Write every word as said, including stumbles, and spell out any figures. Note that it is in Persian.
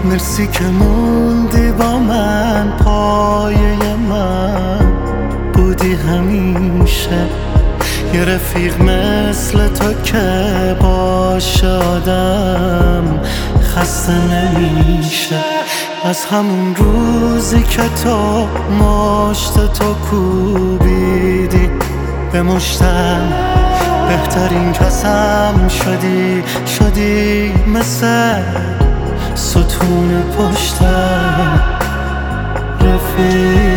مرسی که موندی با من، پایه من بودی همیشه. یه رفیق مثل تو که باشه آدم خسته نمیشه. از همون روزی که تو مشت تو کوبیدی به مشتم، بهترین کسم شدی، شدی مثل ستون پشتم. رفیق